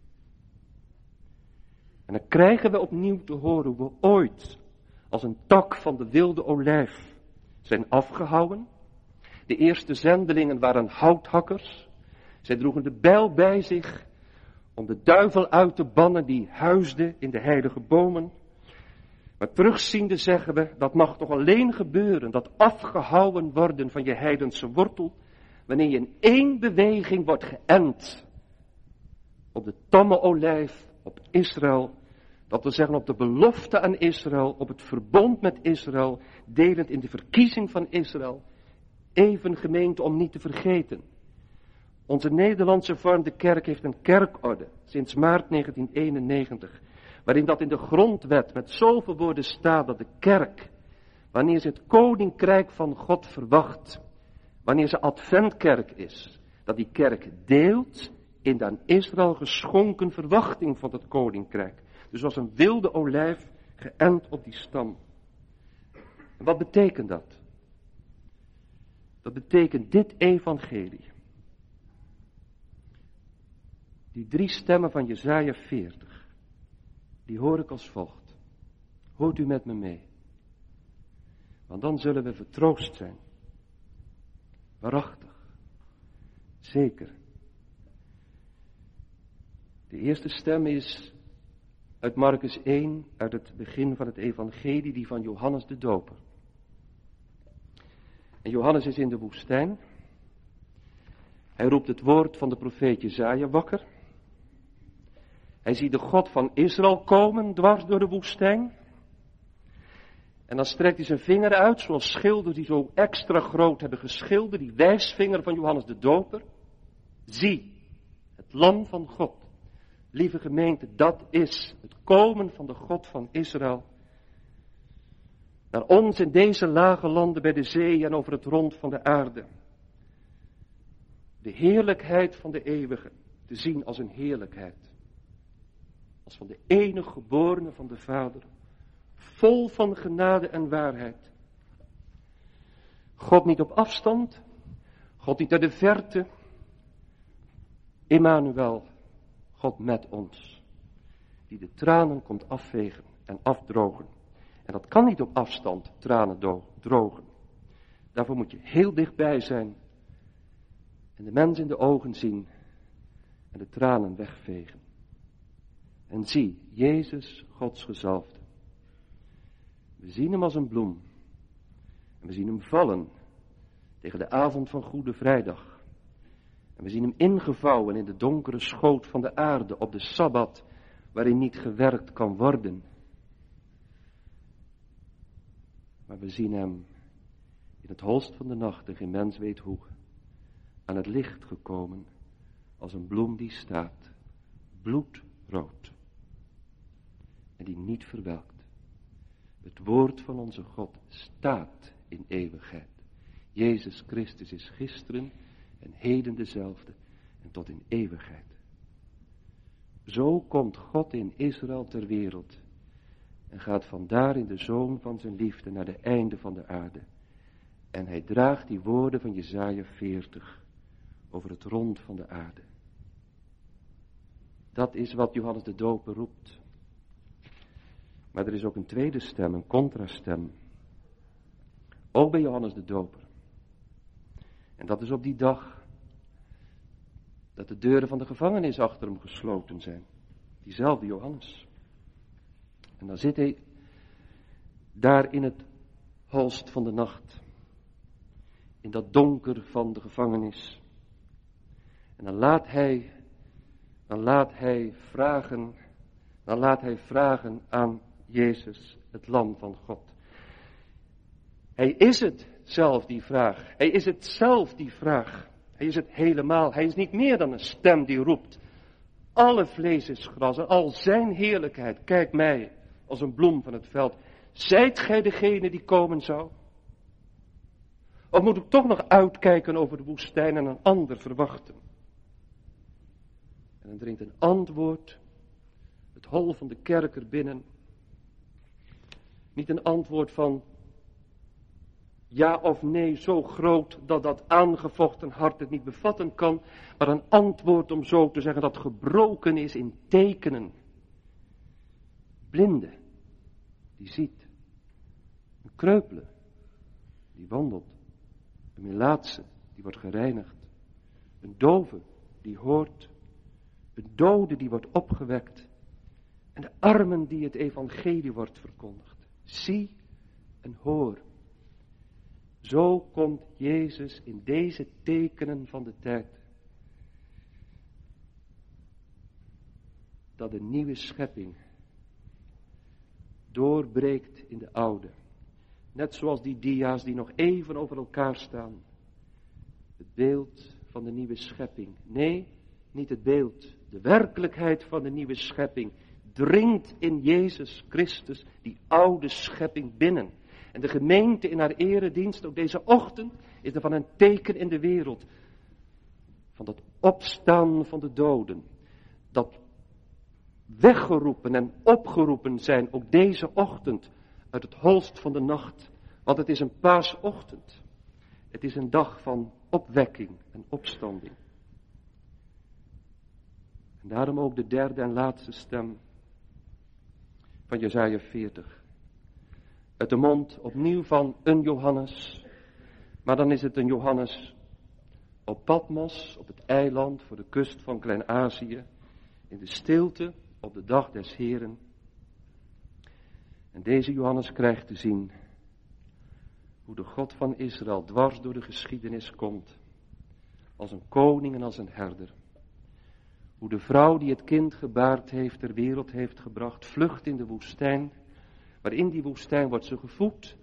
En dan krijgen we opnieuw te horen hoe we ooit als een tak van de wilde olijf zijn afgehouwen. De eerste zendelingen waren houthakkers. Zij droegen de bijl bij zich om de duivel uit te bannen die huisde in de heilige bomen. Maar terugziende zeggen we, dat mag toch alleen gebeuren, dat afgehouwen worden van je heidense wortel, wanneer je in één beweging wordt geënt op de tamme olijf, op Israël, dat wil zeggen op de belofte aan Israël, op het verbond met Israël, delend in de verkiezing van Israël. Even gemeente om niet te vergeten. Onze Nederlandse vormde kerk heeft een kerkorde sinds maart 1991. Waarin dat in de grondwet met zoveel woorden staat dat de kerk, wanneer ze het koninkrijk van God verwacht, wanneer ze adventkerk is, dat die kerk deelt in de aan Israël geschonken verwachting van het koninkrijk. Dus als een wilde olijf geënt op die stam. En wat betekent dat? Dat betekent dit evangelie. Die 3 stemmen van Jesaja 40. Die hoor ik als volgt. Hoort u met me mee. Want dan zullen we vertroost zijn. Waarachtig. Zeker. De eerste stem is uit Markus 1, uit het begin van het evangelie, die van Johannes de Doper. En Johannes is in de woestijn. Hij roept het woord van de profeet Jesaja wakker. Hij ziet de God van Israël komen dwars door de woestijn. En dan strekt hij zijn vinger uit, zoals schilders die zo extra groot hebben geschilderd, die wijsvinger van Johannes de Doper. Zie, het lam van God. Lieve gemeente, dat is het komen van de God van Israël. Naar ons in deze lage landen bij de zee en over het rond van de aarde. De heerlijkheid van de eeuwige te zien als een heerlijkheid. Als van de enige geborene van de Vader. Vol van genade en waarheid. God niet op afstand. God niet uit de verte. Immanuel. God met ons. Die de tranen komt afvegen en afdrogen. En dat kan niet op afstand, tranen drogen. Daarvoor moet je heel dichtbij zijn. En de mens in de ogen zien. En de tranen wegvegen. En zie, Jezus, Gods gezalfde. We zien hem als een bloem. En we zien hem vallen tegen de avond van Goede Vrijdag. En we zien hem ingevouwen in de donkere schoot van de aarde op de Sabbat, waarin niet gewerkt kan worden. Maar we zien hem in het holst van de nacht, en geen mens weet hoe, aan het licht gekomen, als een bloem die staat, bloedrood. En die niet verwelkt. Het woord van onze God staat in eeuwigheid. Jezus Christus is gisteren en heden dezelfde en tot in eeuwigheid. Zo komt God in Israël ter wereld en gaat vandaar in de zoon van zijn liefde naar de einde van de aarde. En hij draagt die woorden van Jesaja 40 over het rond van de aarde. Dat is wat Johannes de Doper roept. Maar er is ook een tweede stem, een contrastem. Ook bij Johannes de Doper. En dat is op die dag dat de deuren van de gevangenis achter hem gesloten zijn. Diezelfde Johannes. En dan zit hij daar in het holst van de nacht. In dat donker van de gevangenis. En dan laat hij vragen aan Jezus, het lam van God. Hij is het zelf die vraag. Hij is het zelf die vraag. Hij is het helemaal. Hij is niet meer dan een stem die roept. Alle vlees is gras en al zijn heerlijkheid. Kijk mij als een bloem van het veld. Zijt gij degene die komen zou? Of moet ik toch nog uitkijken over de woestijn en een ander verwachten? En dan dringt een antwoord het hol van de kerker binnen. Niet een antwoord van ja of nee zo groot dat dat aangevochten hart het niet bevatten kan, maar een antwoord om zo te zeggen dat gebroken is in tekenen. Blinde, die ziet. Een kreupele, die wandelt. Een melaatse, die wordt gereinigd. Een dove, die hoort. Een dode, die wordt opgewekt. En de armen die het evangelie wordt verkondigd. Zie en hoor. Zo komt Jezus in deze tekenen van de tijd. Dat de nieuwe schepping doorbreekt in de oude. Net zoals die dia's die nog even over elkaar staan. Het beeld van de nieuwe schepping. Nee, niet het beeld. De werkelijkheid van de nieuwe schepping dringt in Jezus Christus die oude schepping binnen. En de gemeente in haar eredienst, ook deze ochtend, is er van een teken in de wereld. Van dat opstaan van de doden. Dat weggeroepen en opgeroepen zijn, ook deze ochtend, uit het holst van de nacht. Want het is een paasochtend. Het is een dag van opwekking en opstanding. En daarom ook de derde en laatste stem van Jesaja 40. Uit de mond opnieuw van een Johannes. Maar dan is het een Johannes op Patmos, op het eiland voor de kust van Klein-Azië. In de stilte op de dag des Heren. En deze Johannes krijgt te zien hoe de God van Israël dwars door de geschiedenis komt. Als een koning en als een herder. Hoe de vrouw die het kind gebaard heeft ter wereld heeft gebracht, vlucht in de woestijn. Maar in die woestijn wordt ze gevoed.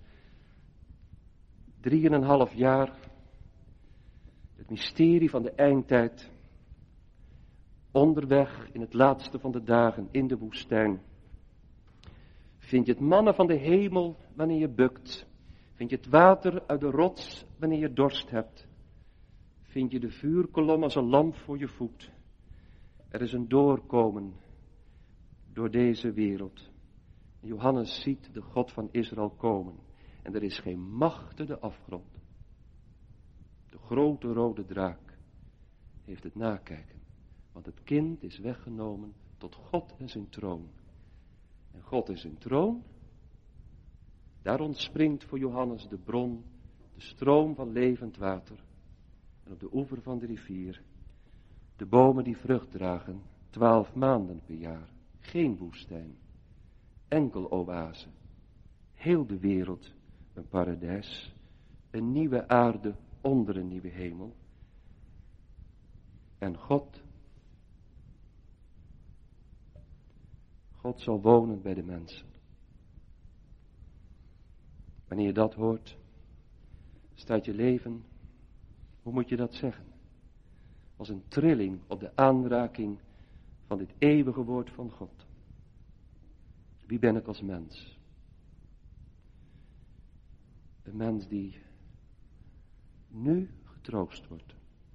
3,5 jaar. Het mysterie van de eindtijd. Onderweg in het laatste van de dagen in de woestijn. Vind je het mannen van de hemel wanneer je bukt. Vind je het water uit de rots wanneer je dorst hebt. Vind je de vuurkolom als een lamp voor je voet. Er is een doorkomen door deze wereld. Johannes ziet de God van Israël komen. En er is geen macht de afgrond. De grote rode draak heeft het nakijken. Want het kind is weggenomen tot God en zijn troon. En God is zijn troon. Daar ontspringt voor Johannes de bron, de stroom van levend water. En op de oever van de rivier, de bomen die vrucht dragen, 12 maanden per jaar. Geen woestijn, enkel oase. Heel de wereld een paradijs, een nieuwe aarde onder een nieuwe hemel. En God zal wonen bij de mensen. Wanneer je dat hoort, staat je leven, hoe moet je dat zeggen? Als een trilling op de aanraking van dit eeuwige woord van God. Wie ben ik als mens? Een mens die nu getroost wordt.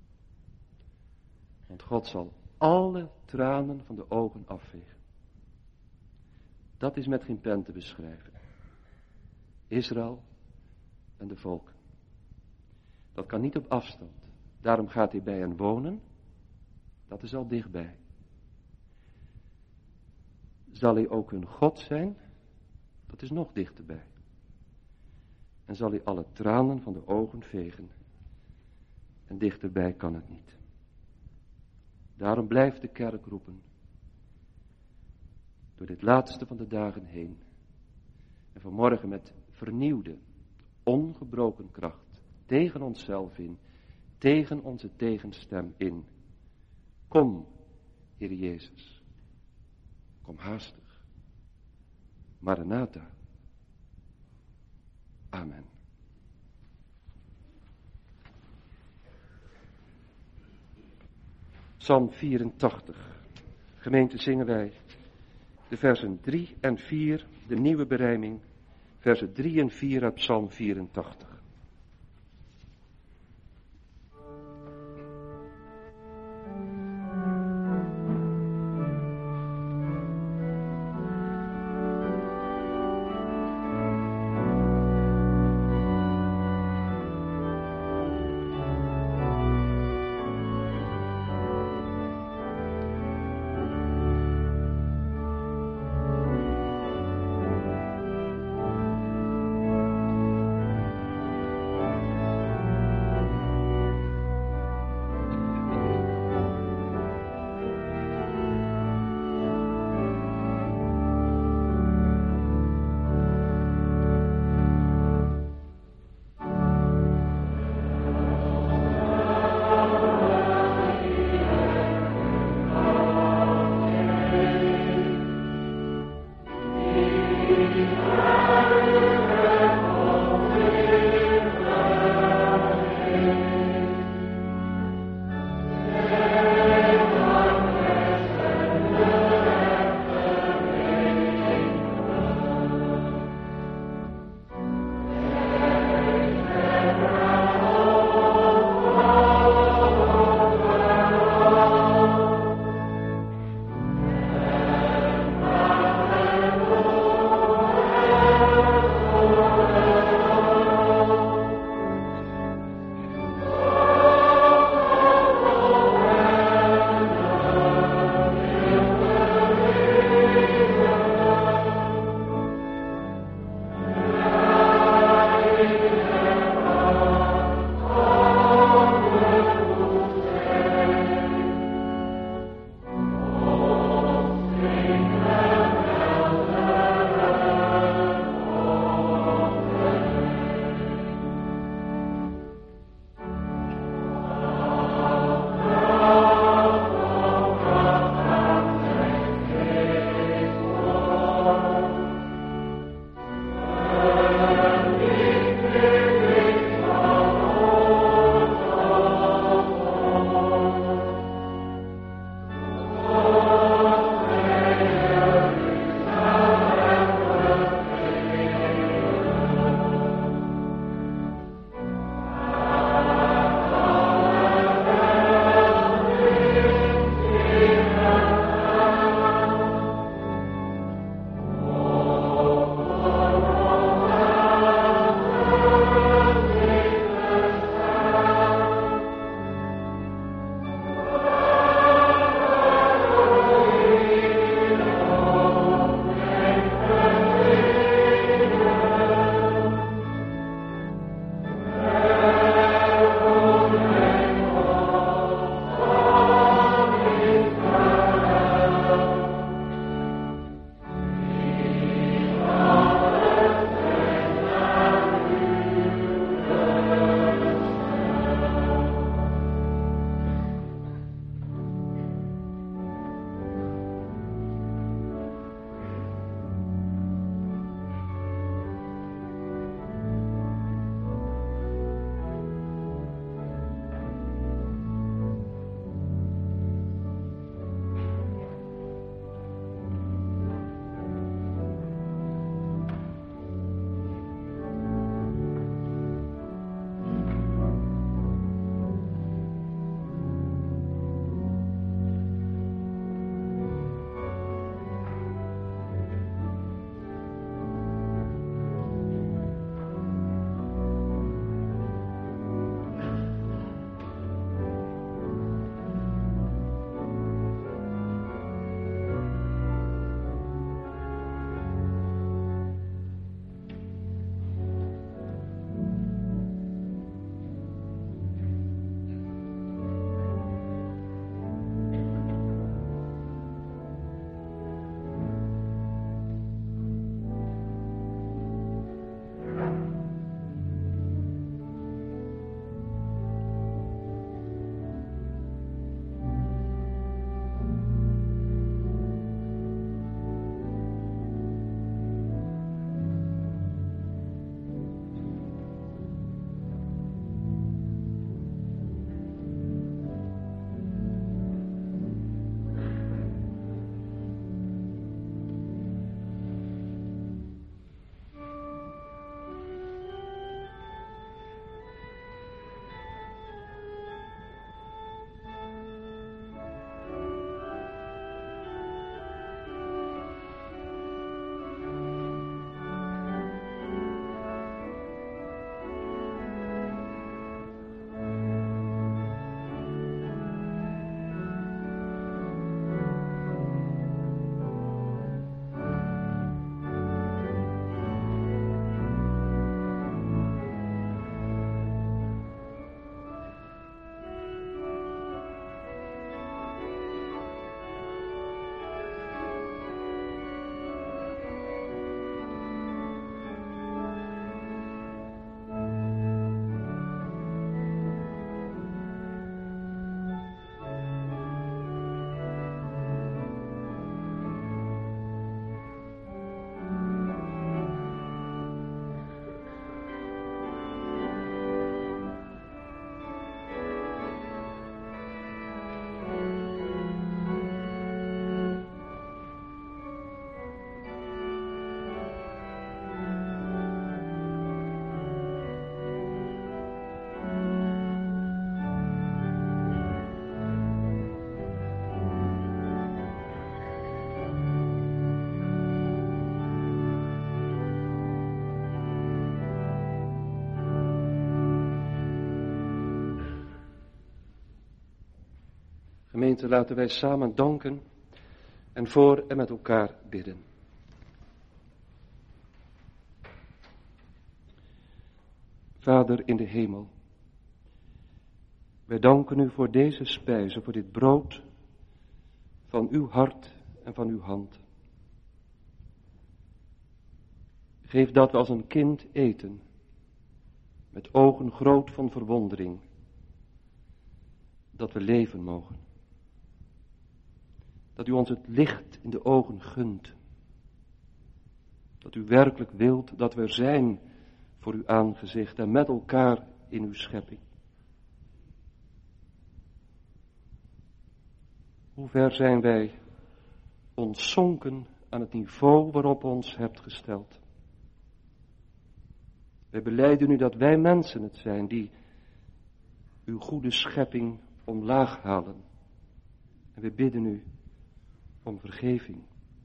Want God zal alle tranen van de ogen afvegen. Dat is met geen pen te beschrijven. Israël en de volken. Dat kan niet op afstand. Daarom gaat hij bij hen wonen. Dat is al dichtbij. Zal hij ook hun God zijn? Dat is nog dichterbij. En zal hij alle tranen van de ogen vegen? En dichterbij kan het niet. Daarom blijft de kerk roepen. Door dit laatste van de dagen heen. En vanmorgen met vernieuwde, ongebroken kracht. Tegen onszelf in. Tegen onze tegenstem in. Kom, Heer Jezus. Kom haastig. Maranatha. Amen. Psalm 84. Gemeente, zingen wij de versen 3 en 4, de nieuwe berijming, versen 3 en 4 uit Psalm 84. Gemeente, laten wij samen danken en voor en met elkaar bidden. Vader in de hemel, wij danken u voor deze spijze, voor dit brood van uw hart en van uw hand. Geef dat we als een kind eten, met ogen groot van verwondering, dat we leven mogen. Dat u ons het licht in de ogen gunt. Dat u werkelijk wilt dat we er zijn voor uw aangezicht en met elkaar in uw schepping. Hoe ver zijn wij ontzonken aan het niveau waarop u ons hebt gesteld. Wij belijden u dat wij mensen het zijn die uw goede schepping omlaag halen. En we bidden u om vergeving.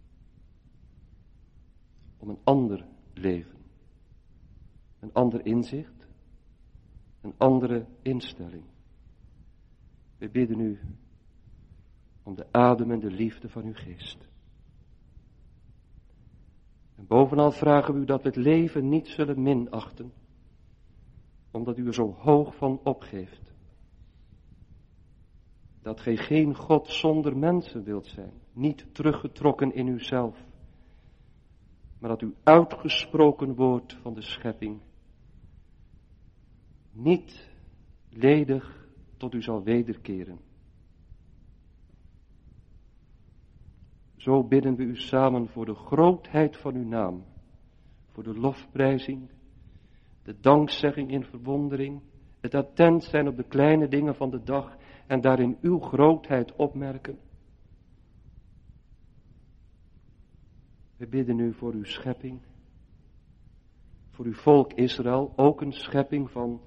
Om een ander leven. Een ander inzicht. Een andere instelling. We bidden u om de adem en de liefde van uw geest. En bovenal vragen we u dat we het leven niet zullen minachten, omdat u er zo hoog van opgeeft. Dat gij geen God zonder mensen wilt zijn, niet teruggetrokken in uzelf, maar dat uw uitgesproken woord van de schepping niet ledig tot u zal wederkeren. Zo bidden we u samen voor de grootheid van uw naam, voor de lofprijzing, de dankzegging in verwondering, het attent zijn op de kleine dingen van de dag en daarin uw grootheid opmerken. We bidden u voor uw schepping, voor uw volk Israël, ook een schepping van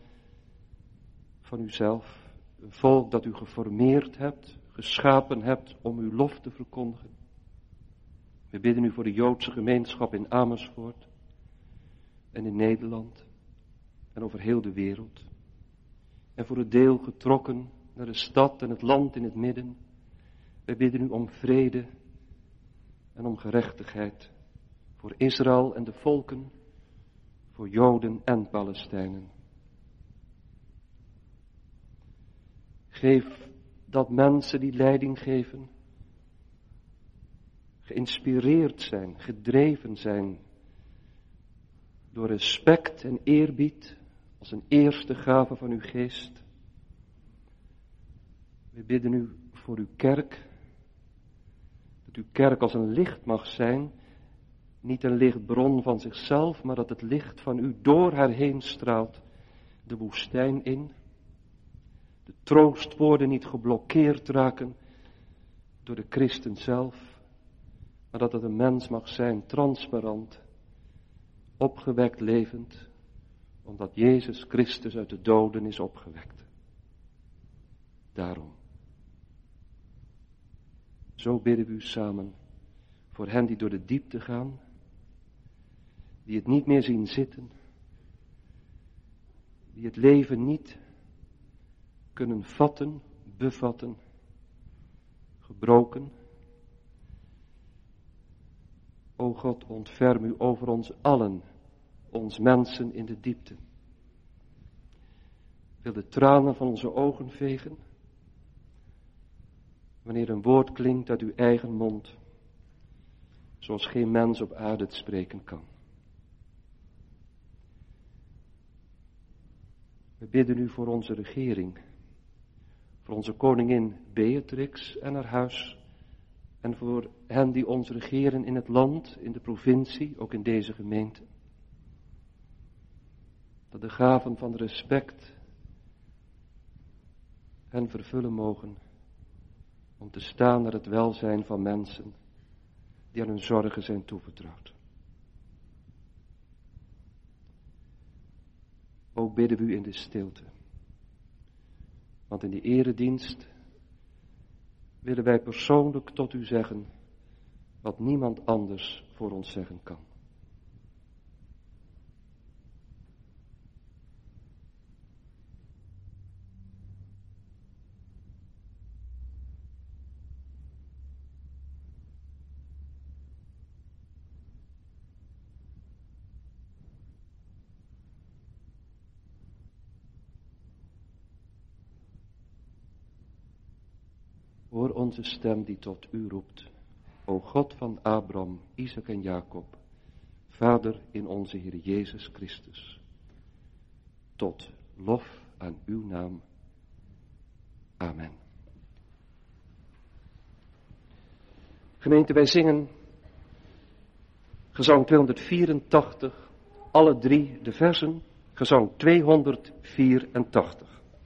uzelf. Een volk dat u geformeerd hebt, geschapen hebt om uw lof te verkondigen. We bidden u voor de Joodse gemeenschap in Amersfoort en in Nederland en over heel de wereld. En voor het deel getrokken naar de stad en het land in het midden. We bidden u om vrede en om gerechtigheid voor Israël en de volken, voor Joden en Palestijnen. Geef dat mensen die leiding geven, geïnspireerd zijn, gedreven zijn door respect en eerbied als een eerste gave van uw geest. We bidden u voor uw kerk, dat uw kerk als een licht mag zijn, niet een lichtbron van zichzelf, maar dat het licht van u door haar heen straalt de woestijn in. De troostwoorden niet geblokkeerd raken door de christen zelf, maar dat het een mens mag zijn, transparant, opgewekt levend, omdat Jezus Christus uit de doden is opgewekt. Daarom. Zo bidden we u samen voor hen die door de diepte gaan, die het niet meer zien zitten, die het leven niet kunnen vatten, bevatten, gebroken. O God, ontferm u over ons allen, ons mensen in de diepte. Wil de tranen van onze ogen vegen, wanneer een woord klinkt uit uw eigen mond, zoals geen mens op aarde het spreken kan. We bidden u voor onze regering, voor onze koningin Beatrix en haar huis, en voor hen die ons regeren in het land, in de provincie, ook in deze gemeente. Dat de gaven van respect hen vervullen mogen om te staan naar het welzijn van mensen die aan hun zorgen zijn toevertrouwd. Ook bidden we u in de stilte. Want in die eredienst willen wij persoonlijk tot u zeggen wat niemand anders voor ons zeggen kan. hoor onze stem die tot u roept. O God van Abraham, Isaac en Jacob, Vader in onze Heer Jezus Christus. Tot lof aan uw naam. Amen. Gemeente, wij zingen gezang 284, alle drie de versen, gezang 284.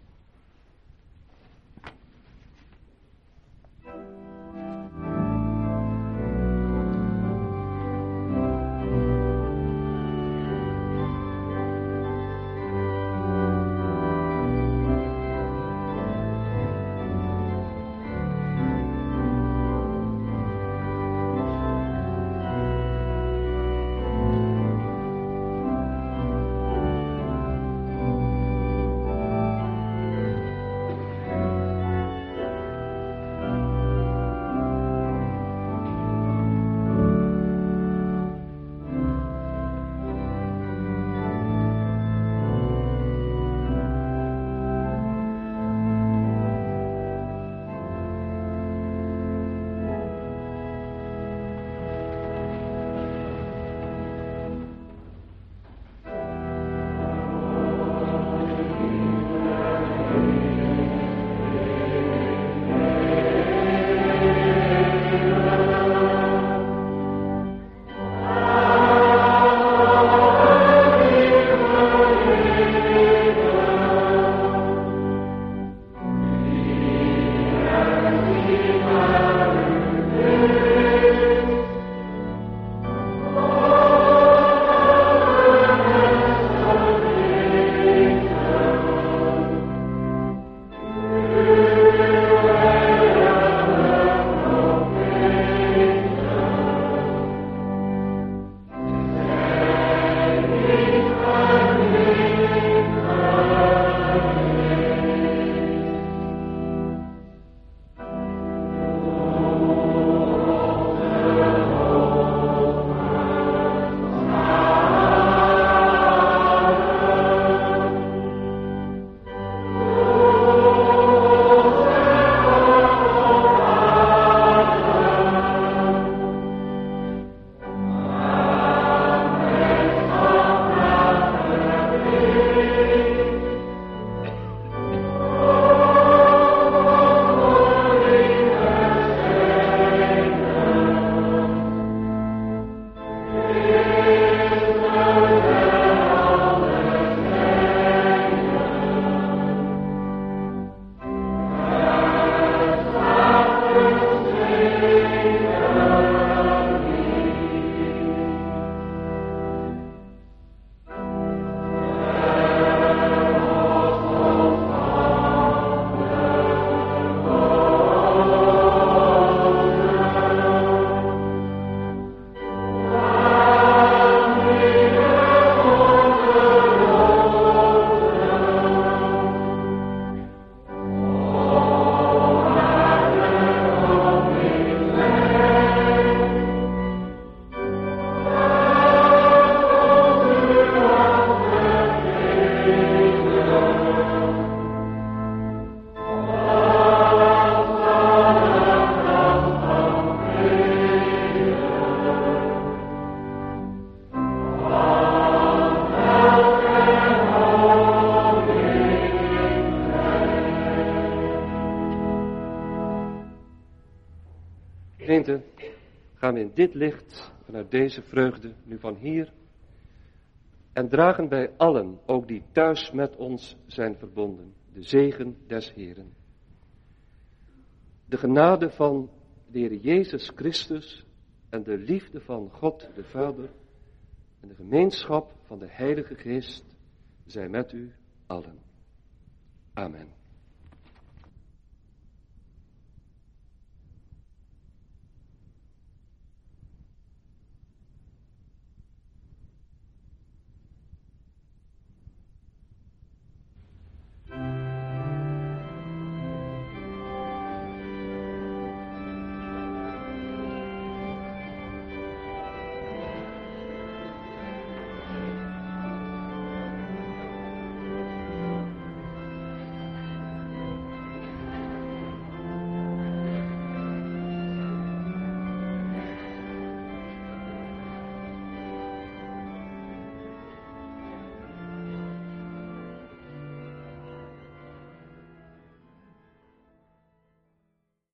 Gemeente, gaan we in dit licht, vanuit deze vreugde, nu van hier, en dragen bij allen, ook die thuis met ons zijn verbonden, de zegen des Heeren. De genade van de Heer Jezus Christus en de liefde van God de Vader en de gemeenschap van de Heilige Geest zij met u allen. Amen.